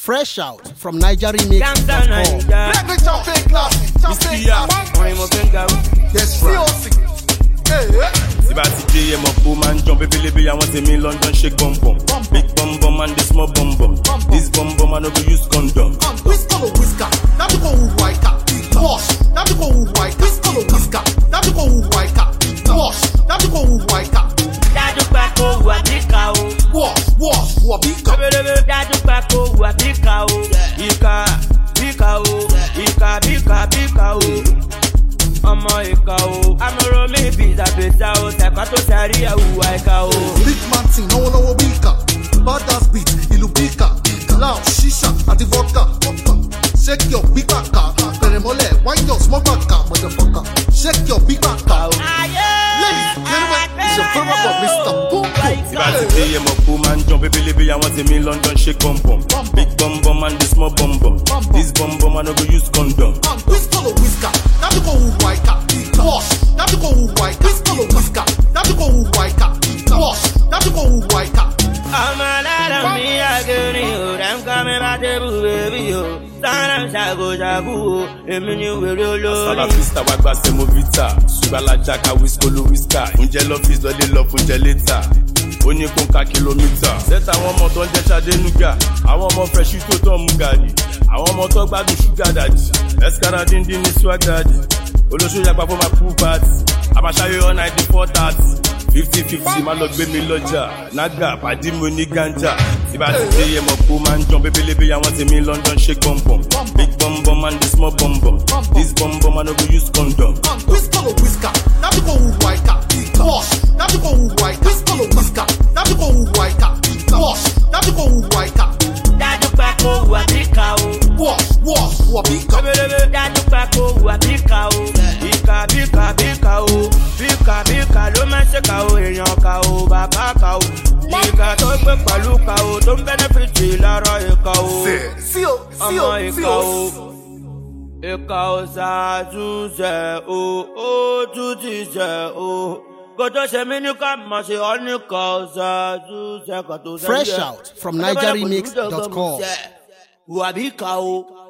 Fresh out from NigerRemix.com. Let me champagne glass. Yes, right. Si ba ti dey mo po man jump baby I want me London shake bum bum. Big bum bum and this small bum bum. This bum bum I no go use condom. Whisker or whisker, now to go white cat. Wash, now to go white cat. Whisker or whisker, now to go white cat. Wash, now to go white cat. Dadu pako wabika o. Wash, wabika. Dadu pako wabika o. Ika, bika o. Ika, bika o. Ọmọ ìka o, amọ̀rọ̀ mi bìtà bìtà o, tẹ̀kọ́ tó sẹ́rí ẹ̀wùwà ìka o. Big man thing, no bika. Badass beat, ìlú bika. Loud, shisha, àti vodka. Shake your big back car. Bẹ̀rẹ̀ mọ́lẹ̀, wind your small back car, motherfucker. Shake your big back car. Ladies, gentlemen, it's your favorite boy, Mr. Boom Boom. Si ba ti dey mo po man jump baby I want me London shake bum bum. Big bum bum and this small bum bum. This bum bum I no go use condom. Whisker or whisker, now to go white cat. Wash, now to go white cat. Whisker or whisker, now to go white cat. Wash, now to go white cat. Ọmọ alára mi àgẹ̀rìn o, dem kọ́ mi bá débù bèbí o. Sọ́nà ṣàgòṣàgò o, èmi ni wèrè olórí. Sala vista wa gba semovita. Subala jaka whiskolo whisker. Oúnjẹ lọ́fíìsì lọ́lé lọ fúnjẹ létà. Ó ní kó ń ka kìlómítà. Sẹ́tà àwọn ọmọ tó ń jẹ́ Ṣadénúgà. Àwọn ọmọ fresh tó tọ́ mú gàdì. Àwọn ọmọ tó gbádùn ṣúgà dàdì. Ẹ̀sìkára díndín ní swag dàdì. Olóṣèlú àgbà fún ma kú bàtì. Àbáṣáyé ọ̀nà ìdí 430. 50-50 má lọ gbé mi lọ́jà. Nága pàdé mo ní ganja. Si ba ti dey mo po man jump baby I want me London shake bum bum. Big bum bum and this small bum bum. This bum bum I no go use condom. Whisker or whisker, now to go white cat. Wash, now to go white cat. Whisker or whisker, now to go white cat. Wash, now to go white cat. Dadu pako wabika o. Wash, wabika. Dadu pako wabika o. Ika, bika o. Bika ló máa ń ṣe ka o. Èèyàn ka o, bàbá ka o. Ìka tó gbé pẹ̀lú ka o. Tó ń bẹ́nẹ́fìtì lára ìka o. Ọmọ ìka o. Ìka o ṣàtúnṣe o. Ó tún ti ṣe o. Kò tó ṣe mí ní ká máa ṣe ọ́ ní ká o ṣàtúnṣe kò tó ṣe yẹ. Fresh out from NigerRemix.com. Wàbí ka o.